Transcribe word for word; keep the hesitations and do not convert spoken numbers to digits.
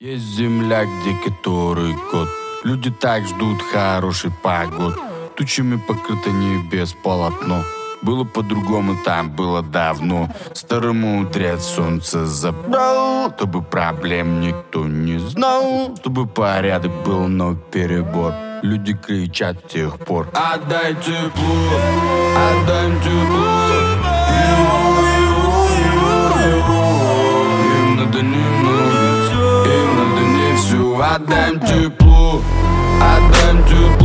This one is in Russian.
Есть земля, где который год люди так ждут хороший погод. Тучами покрыто небес полотно. Было по-другому, там было давно. Старый мудрец солнце забрал, чтобы проблем никто не знал, чтобы порядок был, но перебор. Люди кричат с тех пор: отдай тепло, отдай тепло. Им надо немного, им надо не все. Отдай тепло, отдай тепло.